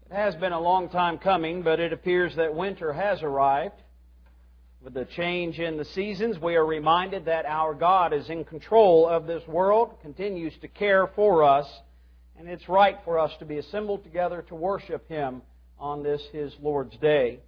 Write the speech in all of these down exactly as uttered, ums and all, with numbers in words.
It has been a long time coming, but it appears that winter has arrived. With the change in the seasons, we are reminded that our God is in control of this world, continues to care for us, and it's right for us to be assembled together to worship Him on this, His Lord's Day.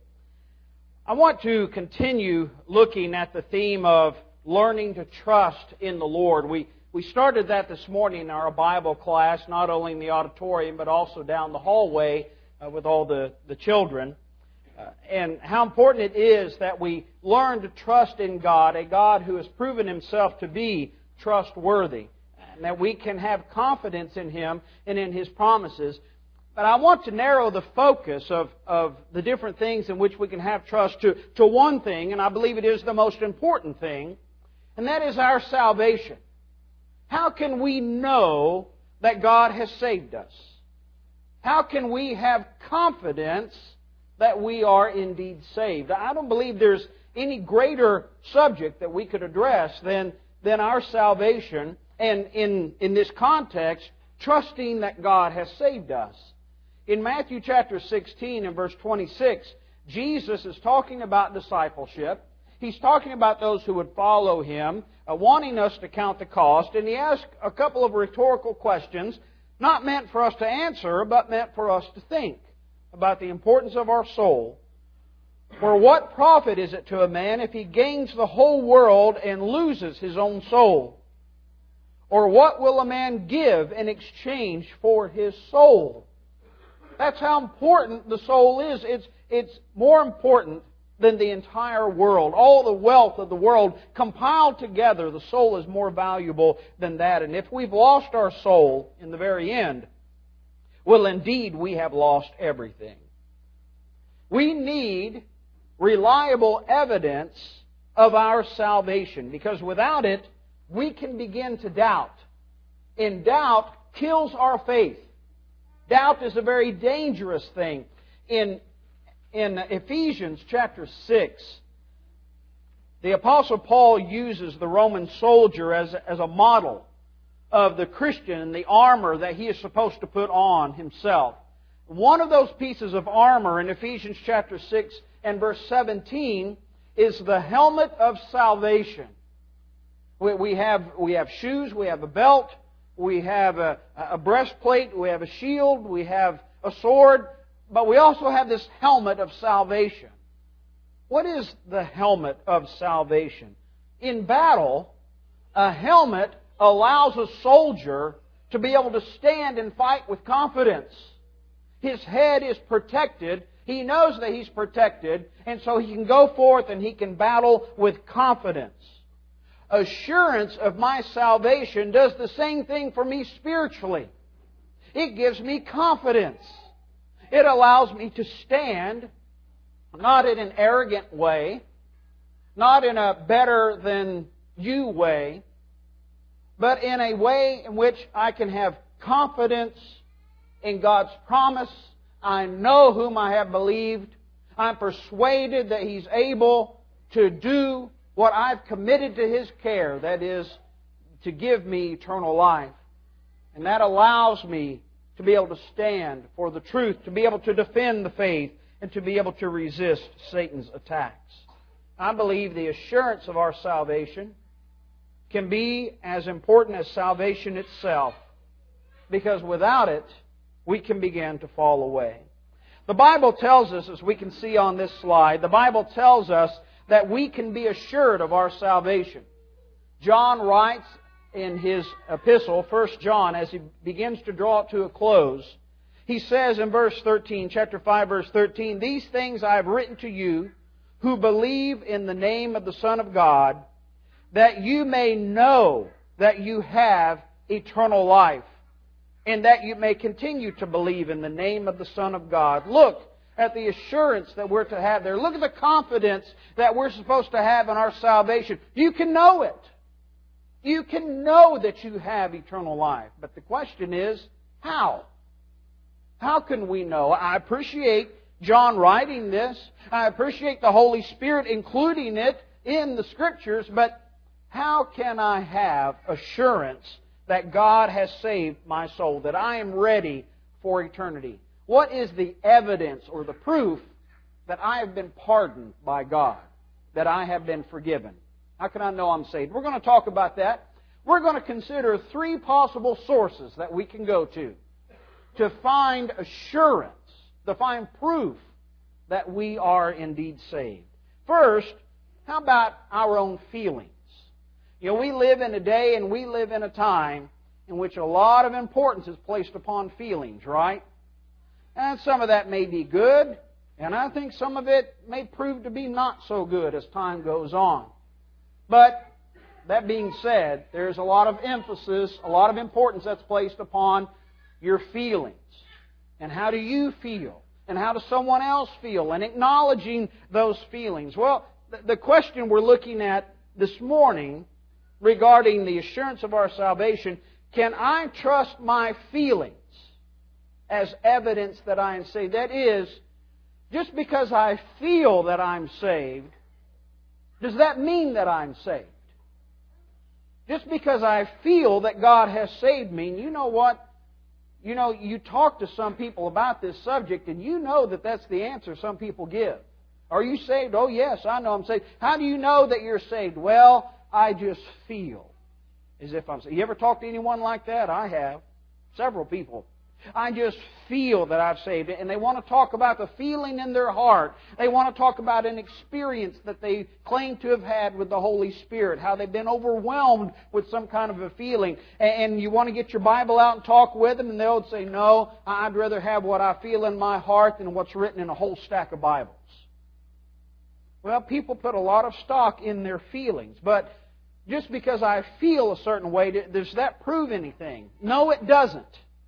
I want to continue looking at the theme of learning to trust in the Lord. We we started that this morning in our Bible class, not only in the auditorium, but also down the hallway uh, with all the, the children. Uh, and how important it is that we learn to trust in God, a God who has proven Himself to be trustworthy, and that we can have confidence in Him and in His promises. But I want to narrow the focus of, of the different things in which we can have trust to, to one thing, and I believe it is the most important thing, and that is our salvation. How can we know that God has saved us? How can we have confidence that we are indeed saved? I don't believe there's any greater subject that we could address than, than our salvation, and in, in this context, trusting that God has saved us. In Matthew chapter sixteen and verse twenty-six, Jesus is talking about discipleship. He's talking about those who would follow Him, uh, wanting us to count the cost, and He asks a couple of rhetorical questions, not meant for us to answer, but meant for us to think about the importance of our soul. For what profit is it to a man if he gains the whole world and loses his own soul? Or what will a man give in exchange for his soul? That's how important the soul is. It's, it's more important than the entire world. All the wealth of the world compiled together, the soul is more valuable than that. And if we've lost our soul in the very end, well, indeed, we have lost everything. We need reliable evidence of our salvation, because without it, we can begin to doubt. And doubt kills our faith. Doubt is a very dangerous thing. In, in Ephesians chapter six, the Apostle Paul uses the Roman soldier as, as a model of the Christian and the armor that he is supposed to put on himself. One of those pieces of armor in Ephesians chapter six and verse seventeen is the helmet of salvation. We, we, have, we have shoes, we have a belt, we have a, a breastplate, we have a shield, we have a sword, but we also have this helmet of salvation. What is the helmet of salvation? In battle, a helmet allows a soldier to be able to stand and fight with confidence. His head is protected. He knows that he's protected, and so he can go forth and he can battle with confidence. Assurance of my salvation does the same thing for me spiritually. It gives me confidence. It allows me to stand, not in an arrogant way, not in a better than you way, but in a way in which I can have confidence in God's promise. I know whom I have believed. I'm persuaded that He's able to do what I've committed to His care, that is, to give me eternal life. And that allows me to be able to stand for the truth, to be able to defend the faith, and to be able to resist Satan's attacks. I believe the assurance of our salvation can be as important as salvation itself, because without it, we can begin to fall away. The Bible tells us, as we can see on this slide, the Bible tells us that we can be assured of our salvation. John writes in his epistle, First John, as he begins to draw it to a close, he says in verse thirteen, chapter five, verse thirteen, "These things I have written to you who believe in the name of the Son of God, that you may know that you have eternal life, and that you may continue to believe in the name of the Son of God." Look at the assurance that we're to have there. Look at the confidence that we're supposed to have in our salvation. You can know it. You can know that you have eternal life. But the question is, how? How can we know? I appreciate John writing this. I appreciate the Holy Spirit including it in the Scriptures, but how can I have assurance that God has saved my soul, that I am ready for eternity? What is the evidence or the proof that I have been pardoned by God, that I have been forgiven? How can I know I'm saved? We're going to talk about that. We're going to consider three possible sources that we can go to to find assurance, to find proof that we are indeed saved. First, how about our own feelings? You know, we live in a day and we live in a time in which a lot of importance is placed upon feelings, right? And some of that may be good, and I think some of it may prove to be not so good as time goes on. But that being said, there's a lot of emphasis, a lot of importance that's placed upon your feelings. And how do you feel? And how does someone else feel? And acknowledging those feelings. Well, the question we're looking at this morning regarding the assurance of our salvation, can I trust my feelings as evidence that I am saved? That is, just because I feel that I'm saved, does that mean that I'm saved? Just because I feel that God has saved me, and you know what? You know, you talk to some people about this subject, and you know that that's the answer some people give. Are you saved? Oh, yes, I know I'm saved. How do you know that you're saved? Well, I just feel as if I'm saved. You ever talk to anyone like that? I have. Several people. I just feel that I've saved it. And they want to talk about the feeling in their heart. They want to talk about an experience that they claim to have had with the Holy Spirit. How they've been overwhelmed with some kind of a feeling. And you want to get your Bible out and talk with them, and they'll say, no, I'd rather have what I feel in my heart than what's written in a whole stack of Bibles. Well, people put a lot of stock in their feelings. But just because I feel a certain way, does that prove anything? No, it doesn't.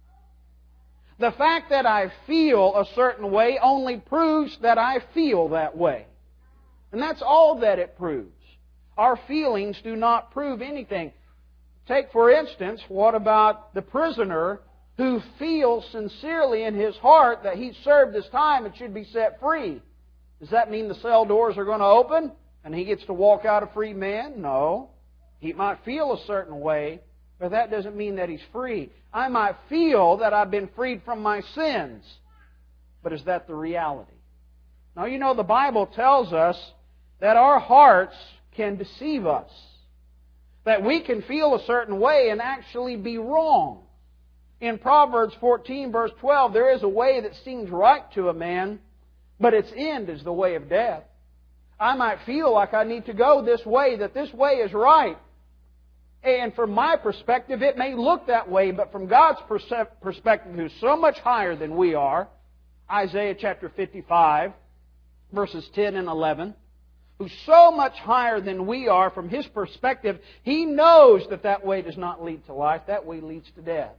The fact that I feel a certain way only proves that I feel that way. And that's all that it proves. Our feelings do not prove anything. Take, for instance, what about the prisoner who feels sincerely in his heart that he's served his time and should be set free? Does that mean the cell doors are going to open and he gets to walk out a free man? No. He might feel a certain way, but that doesn't mean that he's free. I might feel that I've been freed from my sins, but is that the reality? Now, you know, the Bible tells us that our hearts can deceive us. That we can feel a certain way and actually be wrong. In Proverbs fourteen, verse twelve, there is a way that seems right to a man, but its end is the way of death. I might feel like I need to go this way, that this way is right. And from my perspective, it may look that way, but from God's perspective, who's so much higher than we are, Isaiah chapter fifty-five, verses ten and eleven, who's so much higher than we are, from His perspective, He knows that that way does not lead to life, that way leads to death.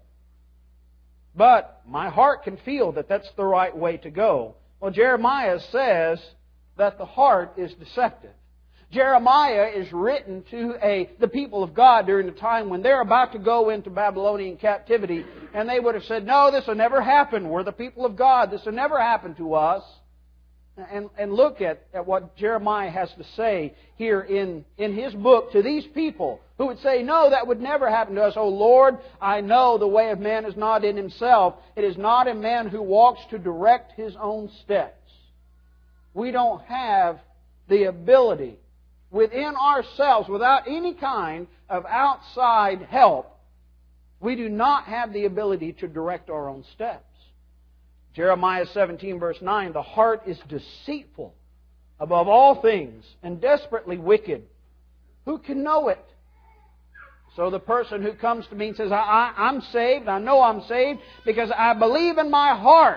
But my heart can feel that that's the right way to go. Well, Jeremiah says that the heart is deceptive. Jeremiah is written to a, the people of God during the time when they're about to go into Babylonian captivity, and they would have said, no, this will never happen. We're the people of God. This will never happen to us. And, and look at, at what Jeremiah has to say here in, in his book to these people who would say, no, that would never happen to us. Oh Lord, I know the way of man is not in himself. It is not in man who walks to direct his own steps. We don't have the ability within ourselves, without any kind of outside help, we do not have the ability to direct our own steps. Jeremiah seventeen, verse nine, the heart is deceitful above all things and desperately wicked. Who can know it? So the person who comes to me and says, I, I, I'm saved, I know I'm saved because I believe in my heart.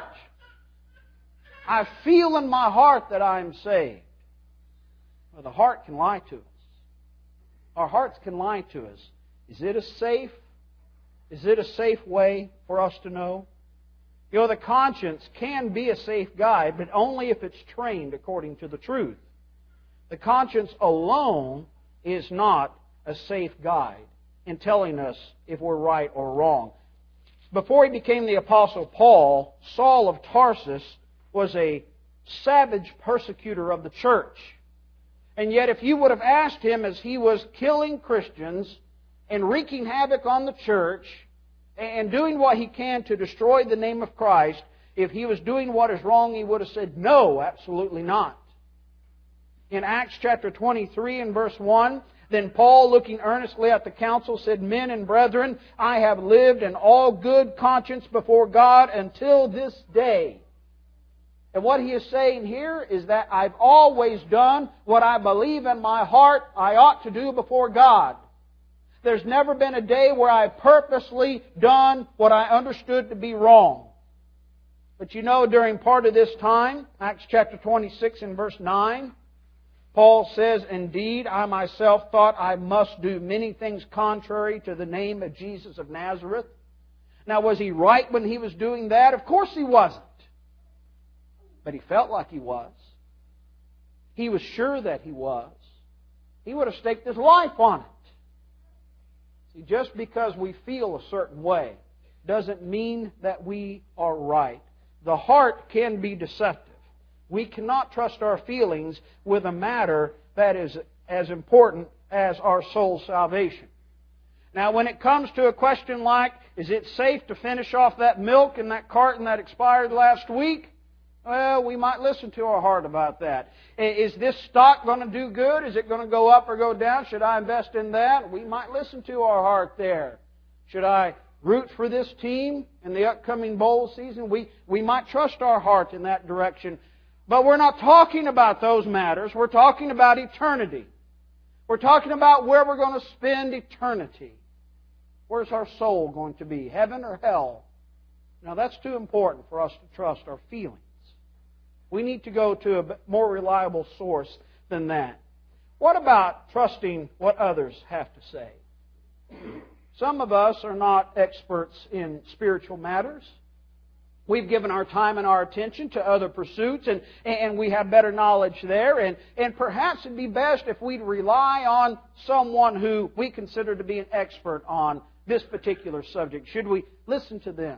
I feel in my heart that I'm saved. Well, the heart can lie to us. Our hearts can lie to us. Is it a safe? Is it a safe way for us to know? You know, the conscience can be a safe guide, but only if it's trained according to the truth. The conscience alone is not a safe guide in telling us if we're right or wrong. Before he became the Apostle Paul, Saul of Tarsus was a savage persecutor of the church. And yet if you would have asked him as he was killing Christians and wreaking havoc on the church and doing what he can to destroy the name of Christ, If he was doing what is wrong, he would have said, no, absolutely not. In Acts chapter twenty-three and verse one, then Paul, looking earnestly at the council, said, Men and brethren, I have lived in all good conscience before God until this day. And what he is saying here is that I've always done what I believe in my heart I ought to do before God. There's never been a day where I've purposely done what I understood to be wrong. But you know, during part of this time, Acts chapter twenty-six and verse nine, Paul says, Indeed, I myself thought I must do many things contrary to the name of Jesus of Nazareth. Now, was he right when he was doing that? Of course he wasn't. But he felt like he was. He was sure that he was. He would have staked his life on it. See, just because we feel a certain way doesn't mean that we are right. The heart can be deceptive. We cannot trust our feelings with a matter that is as important as our soul's salvation. Now, when it comes to a question like, is it safe to finish off that milk in that carton that expired last week? Well, we might listen to our heart about that. Is this stock going to do good? Is it going to go up or go down? Should I invest in that? We might listen to our heart there. Should I root for this team in the upcoming bowl season? We, we might trust our heart in that direction. But we're not talking about those matters. We're talking about eternity. We're talking about where we're going to spend eternity. Where's our soul going to be? Heaven or hell? Now, that's too important for us to trust our feelings. We need to go to a more reliable source than that. What about trusting what others have to say? Some of us are not experts in spiritual matters. We've given our time and our attention to other pursuits, and, and we have better knowledge there. And, and perhaps it'd be best if we'd rely on someone who we consider to be an expert on this particular subject. Should we listen to them?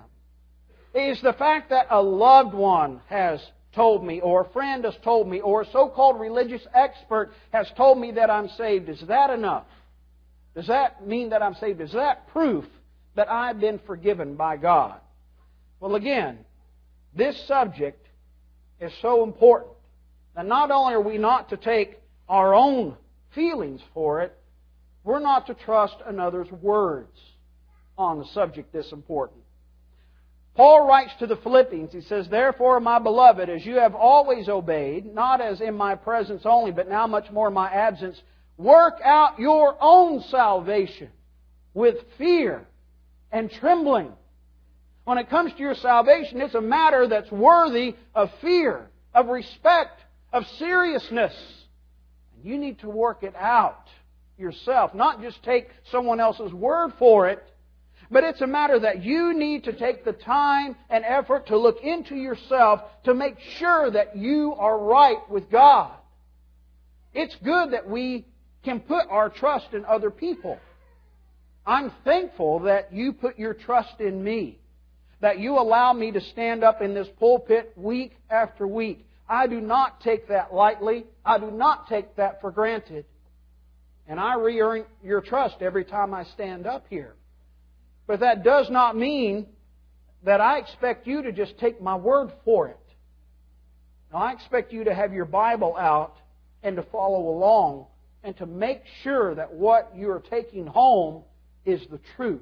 Is the fact that a loved one has told me, or a friend has told me, or a so-called religious expert has told me that I'm saved, is that enough? Does that mean that I'm saved? Is that proof that I've been forgiven by God? Well, again, this subject is so important that not only are we not to take our own feelings for it, we're not to trust another's words on the subject this important. Paul writes to the Philippians, he says, Therefore, my beloved, as you have always obeyed, not as in my presence only, but now much more in my absence, work out your own salvation with fear and trembling. When it comes to your salvation, it's a matter that's worthy of fear, of respect, of seriousness. And you need to work it out yourself, not just take someone else's word for it, but it's a matter that you need to take the time and effort to look into yourself to make sure that you are right with God. It's good that we can put our trust in other people. I'm thankful that you put your trust in me, that you allow me to stand up in this pulpit week after week. I do not take that lightly. I do not take that for granted. And I re-earn your trust every time I stand up here. But that does not mean that I expect you to just take my word for it. Now, I expect you to have your Bible out and to follow along and to make sure that what you are taking home is the truth.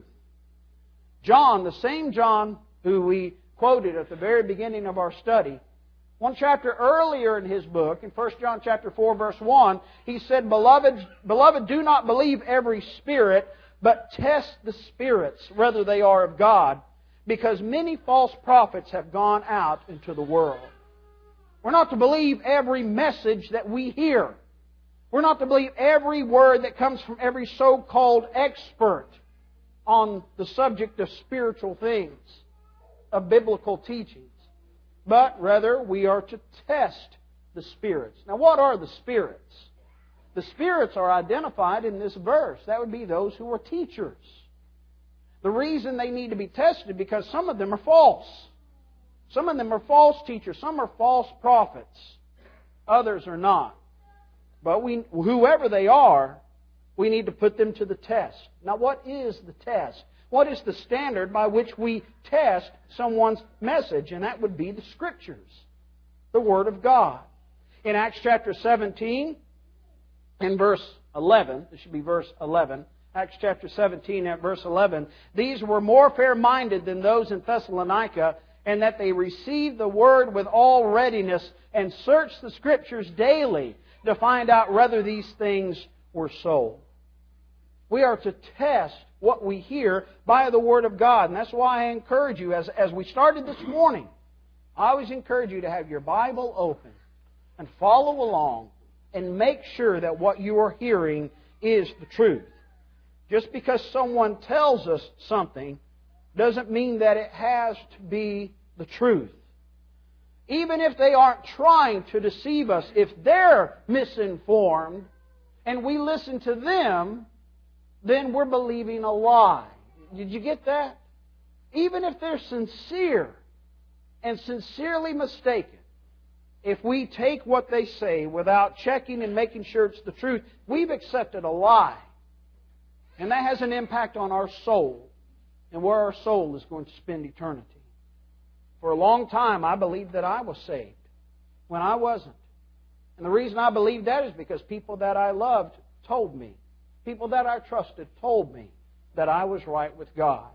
John, the same John who we quoted at the very beginning of our study, one chapter earlier in his book, in First John chapter four, verse one, he said, Beloved, beloved, do not believe every spirit, but test the spirits, whether they are of God, because many false prophets have gone out into the world. We're not to believe every message that we hear. We're not to believe every word that comes from every so-called expert on the subject of spiritual things, of biblical teachings. But rather, we are to test the spirits. Now, what are the spirits? The spirits are identified in this verse. That would be those who are teachers. The reason they need to be tested, because some of them are false. Some of them are false teachers. Some are false prophets. Others are not. But we, whoever they are, we need to put them to the test. Now, what is the test? What is the standard by which we test someone's message? And that would be the Scriptures, the Word of God. In Acts chapter seventeen, in verse eleven, this should be verse eleven, Acts chapter seventeen at verse eleven, these were more fair-minded than those in Thessalonica, and that they received the Word with all readiness and searched the Scriptures daily to find out whether these things were so. We are to test what we hear by the Word of God. And that's why I encourage you, as, as we started this morning, I always encourage you to have your Bible open and follow along and make sure that what you are hearing is the truth. Just because someone tells us something doesn't mean that it has to be the truth. Even if they aren't trying to deceive us, if they're misinformed and we listen to them, then we're believing a lie. Did you get that? Even if they're sincere and sincerely mistaken, if we take what they say without checking and making sure it's the truth, we've accepted a lie. And that has an impact on our soul and where our soul is going to spend eternity. For a long time, I believed that I was saved when I wasn't. And the reason I believed that is because people that I loved told me. People that I trusted told me that I was right with God.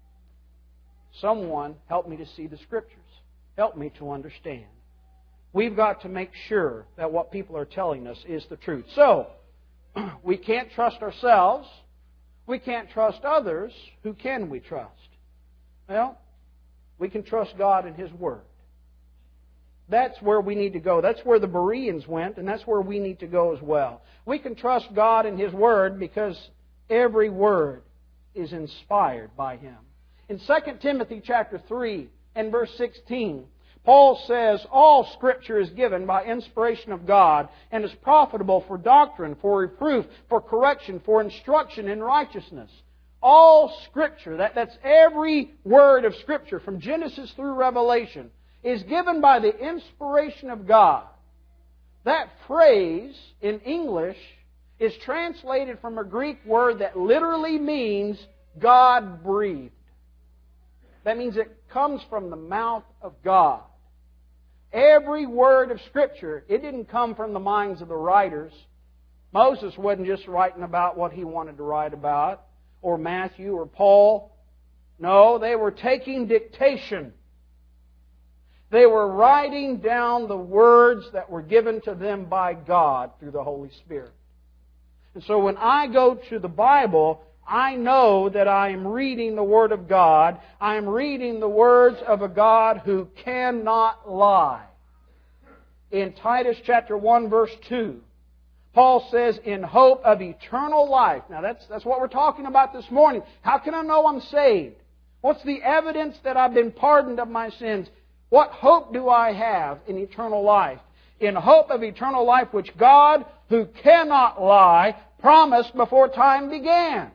Someone helped me to see the Scriptures. Helped me to understand. We've got to make sure that what people are telling us is the truth. So, we can't trust ourselves. We can't trust others. Who can we trust? Well, we can trust God and His Word. That's where we need to go. That's where the Bereans went, and that's where we need to go as well. We can trust God and His Word because every word is inspired by Him. In Second Timothy chapter three and verse sixteen, Paul says, all Scripture is given by inspiration of God and is profitable for doctrine, for reproof, for correction, for instruction in righteousness. All Scripture, that, that's every word of Scripture from Genesis through Revelation, is given by the inspiration of God. That phrase in English is translated from a Greek word that literally means God breathed. That means it comes from the mouth of God. Every word of Scripture, it didn't come from the minds of the writers. Moses wasn't just writing about what he wanted to write about, or Matthew or Paul. No, they were taking dictation. They were writing down the words that were given to them by God through the Holy Spirit. And so when I go to the Bible, I know that I am reading the Word of God. I am reading the words of a God who cannot lie. In Titus chapter one verse two, Paul says, in hope of eternal life. Now that's, that's what we're talking about this morning. How can I know I'm saved? What's the evidence that I've been pardoned of my sins? What hope do I have in eternal life? In hope of eternal life which God, who cannot lie, promised before time began.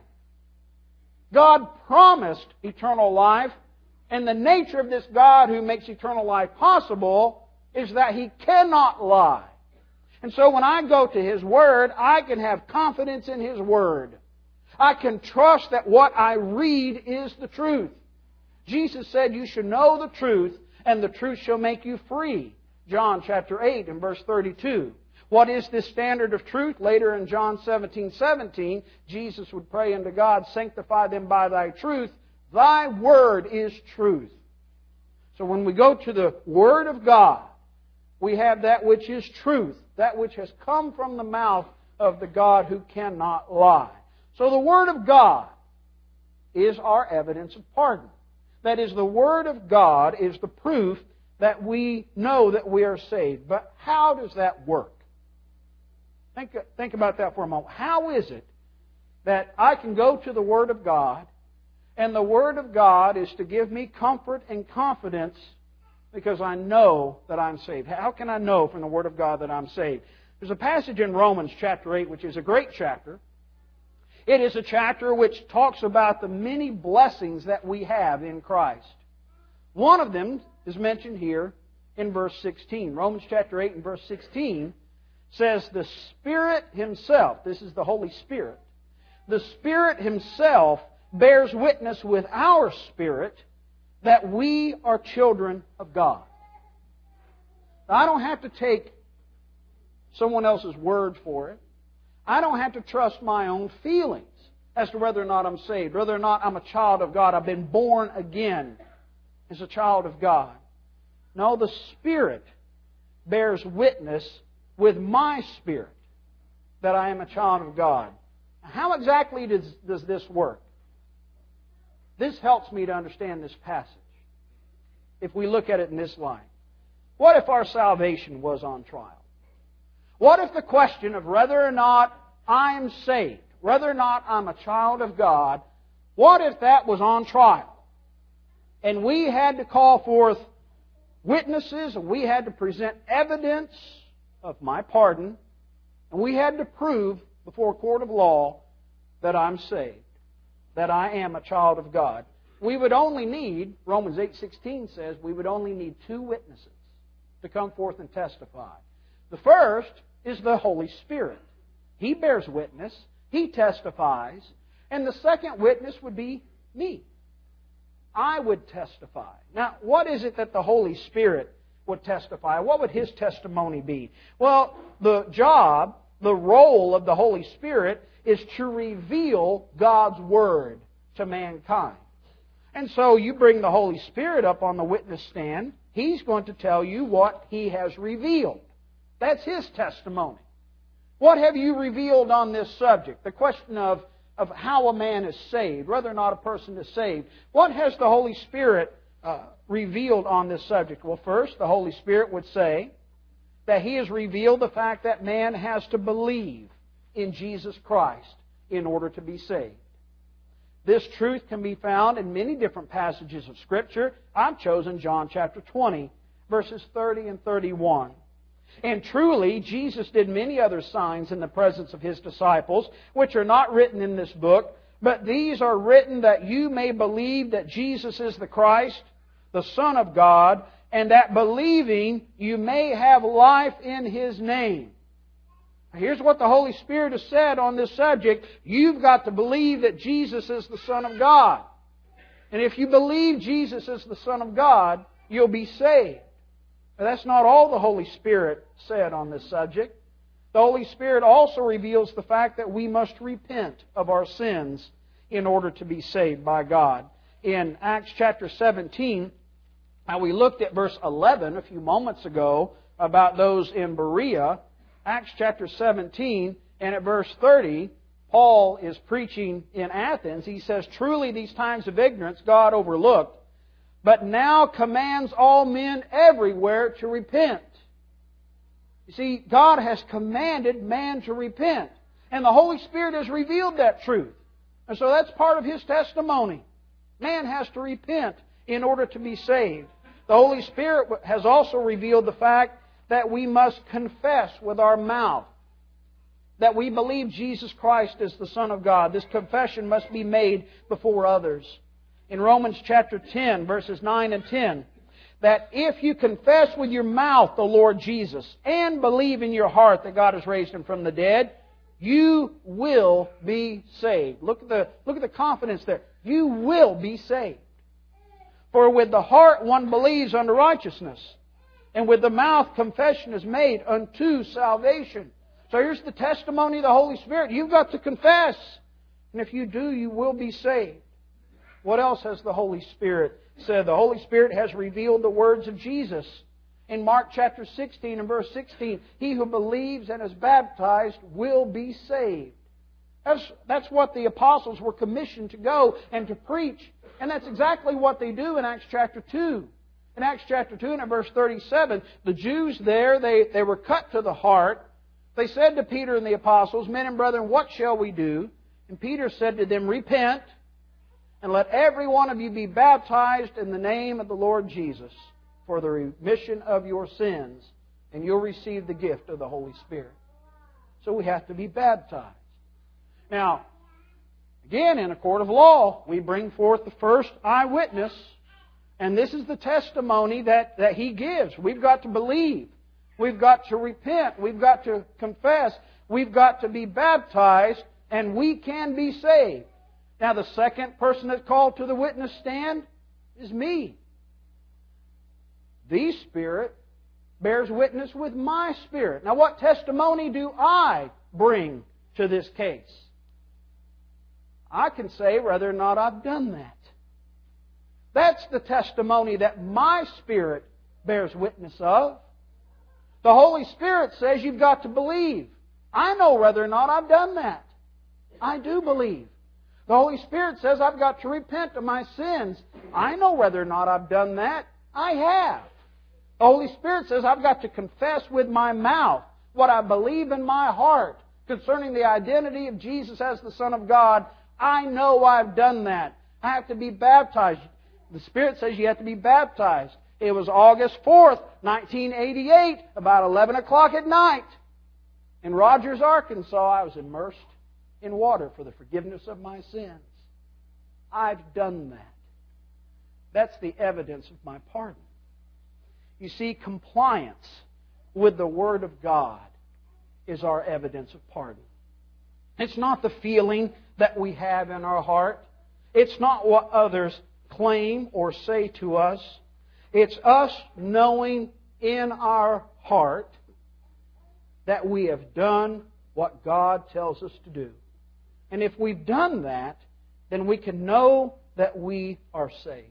God promised eternal life, and the nature of this God who makes eternal life possible is that He cannot lie. And so when I go to His Word, I can have confidence in His Word. I can trust that what I read is the truth. Jesus said, you should know the truth, and the truth shall make you free. John chapter eight and verse thirty-two. What is this standard of truth? Later in John seventeen seventeen, Jesus would pray unto God, sanctify them by Thy truth. Thy Word is truth. So when we go to the Word of God, we have that which is truth, that which has come from the mouth of the God who cannot lie. So the Word of God is our evidence of pardon. That is, the Word of God is the proof that we know that we are saved. But how does that work? Think, think about that for a moment. How is it that I can go to the Word of God, and the Word of God is to give me comfort and confidence because I know that I'm saved? How can I know from the Word of God that I'm saved? There's a passage in Romans chapter eight, which is a great chapter. It is a chapter which talks about the many blessings that we have in Christ. One of them is mentioned here in verse sixteen. Romans chapter eight and verse sixteen says, the Spirit Himself, this is the Holy Spirit, the Spirit Himself bears witness with our spirit that we are children of God. Now, I don't have to take someone else's word for it. I don't have to trust my own feelings as to whether or not I'm saved, whether or not I'm a child of God. I've been born again as a child of God. No, the Spirit bears witness with my spirit that I am a child of God. How exactly does, does this work? This helps me to understand this passage if we look at it in this light. What if our salvation was on trial? What if the question of whether or not I'm saved, whether or not I'm a child of God, what if that was on trial? And we had to call forth witnesses, and we had to present evidence of my pardon, and we had to prove before a court of law that I'm saved, that I am a child of God. We would only need, Romans eight sixteen says, we would only need two witnesses to come forth and testify. The first is the Holy Spirit. He bears witness. He testifies. And the second witness would be me. I would testify. Now, what is it that the Holy Spirit would testify? What would His testimony be? Well, the job, the role of the Holy Spirit is to reveal God's Word to mankind. And so you bring the Holy Spirit up on the witness stand. He's going to tell you what He has revealed. That's His testimony. What have you revealed on this subject? The question of, of how a man is saved, whether or not a person is saved. What has the Holy Spirit uh, revealed on this subject? Well, first, the Holy Spirit would say that He has revealed the fact that man has to believe in Jesus Christ in order to be saved. This truth can be found in many different passages of Scripture. I've chosen John chapter twenty, verses thirty and thirty-one. And truly, Jesus did many other signs in the presence of His disciples, which are not written in this book, but these are written that you may believe that Jesus is the Christ, the Son of God, and that believing you may have life in His name. Here's what the Holy Spirit has said on this subject. You've got to believe that Jesus is the Son of God. And if you believe Jesus is the Son of God, you'll be saved. But that's not all the Holy Spirit said on this subject. The Holy Spirit also reveals the fact that we must repent of our sins in order to be saved by God. In Acts chapter seventeen, now we looked at verse eleven a few moments ago about those in Berea. Acts chapter seventeen, and at verse thirty, Paul is preaching in Athens. He says, truly these times of ignorance God overlooked, but now commands all men everywhere to repent. You see, God has commanded man to repent. And the Holy Spirit has revealed that truth. And so that's part of His testimony. Man has to repent in order to be saved. The Holy Spirit has also revealed the fact that we must confess with our mouth that we believe Jesus Christ is the Son of God. This confession must be made before others. In Romans chapter ten, verses nine and ten, that if you confess with your mouth the Lord Jesus and believe in your heart that God has raised Him from the dead, you will be saved. Look at the, look at the confidence there. You will be saved. For with the heart one believes unto righteousness, and with the mouth confession is made unto salvation. So here's the testimony of the Holy Spirit. You've got to confess. And if you do, you will be saved. What else has the Holy Spirit said? The Holy Spirit has revealed the words of Jesus. In Mark chapter sixteen and verse sixteen, he who believes and is baptized will be saved. That's, that's what the apostles were commissioned to go and to preach. And that's exactly what they do in Acts chapter two. In Acts chapter two and in verse thirty-seven, the Jews there, they, they were cut to the heart. They said to Peter and the apostles, men and brethren, what shall we do? And Peter said to them, repent, and let every one of you be baptized in the name of the Lord Jesus for the remission of your sins, and you'll receive the gift of the Holy Spirit. So we have to be baptized. Now, again, in a court of law, we bring forth the first eyewitness, and this is the testimony that, that he gives. We've got to believe. We've got to repent. We've got to confess. We've got to be baptized, and we can be saved. Now the second person that's called to the witness stand is me. The Spirit bears witness with my spirit. Now what testimony do I bring to this case? I can say whether or not I've done that. That's the testimony that my spirit bears witness of. The Holy Spirit says you've got to believe. I know whether or not I've done that. I do believe. The Holy Spirit says I've got to repent of my sins. I know whether or not I've done that. I have. The Holy Spirit says I've got to confess with my mouth what I believe in my heart concerning the identity of Jesus as the Son of God. I know I've done that. I have to be baptized. The Spirit says you have to be baptized. It was August fourth, nineteen eighty-eight, about eleven o'clock at night. In Rogers, Arkansas, I was immersed in water for the forgiveness of my sins. I've done that. That's the evidence of my pardon. You see, compliance with the Word of God is our evidence of pardon. It's not the feeling that we have in our heart. It's not what others claim or say to us. It's us knowing in our heart that we have done what God tells us to do. And if we've done that, then we can know that we are saved.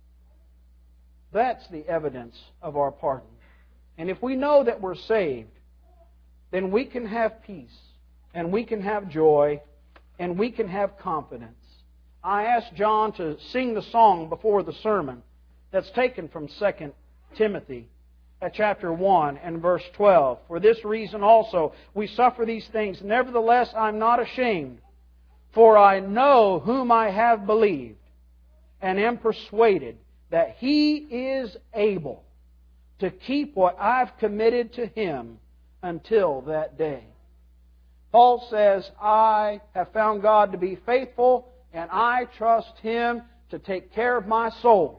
That's the evidence of our pardon. And if we know that we're saved, then we can have peace, and we can have joy, and we can have confidence. I asked John to sing the song before the sermon that's taken from Second Timothy at chapter one and verse twelve. For this reason also we suffer these things. Nevertheless, I'm not ashamed, for I know whom I have believed, and am persuaded that He is able to keep what I've committed to Him until that day. Paul says, I have found God to be faithful, and I trust Him to take care of my soul.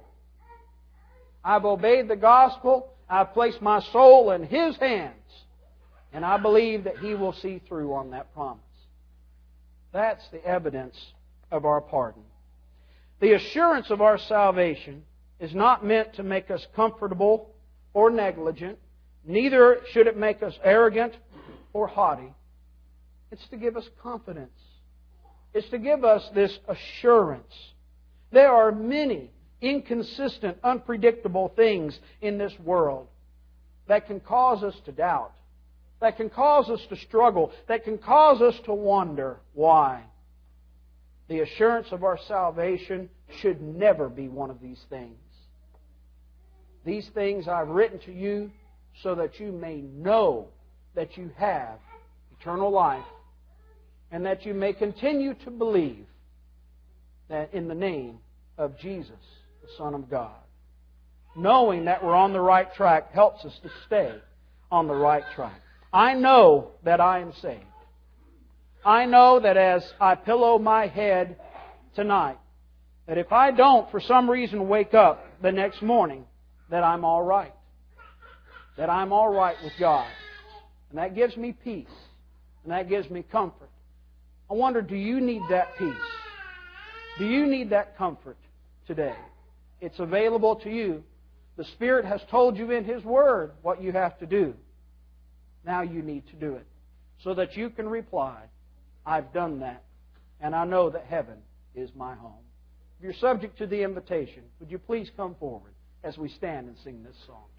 I've obeyed the gospel. I've placed my soul in His hands. And I believe that He will see through on that promise. That's the evidence of our pardon. The assurance of our salvation is not meant to make us comfortable or negligent. Neither should it make us arrogant or haughty. It's to give us confidence. It's to give us this assurance. There are many inconsistent, unpredictable things in this world that can cause us to doubt, that can cause us to struggle, that can cause us to wonder why. The assurance of our salvation should never be one of these things. These things I've written to you so that you may know that you have eternal life, and that you may continue to believe that in the name of Jesus, the Son of God. Knowing that we're on the right track helps us to stay on the right track. I know that I am saved. I know that as I pillow my head tonight, that if I don't for some reason wake up the next morning, that I'm all right. That I'm all right with God. And that gives me peace. And that gives me comfort. I wonder, do you need that peace? Do you need that comfort today? It's available to you. The Spirit has told you in His Word what you have to do. Now you need to do it. So that you can reply, I've done that. And I know that heaven is my home. If you're subject to the invitation, would you please come forward as we stand and sing this song?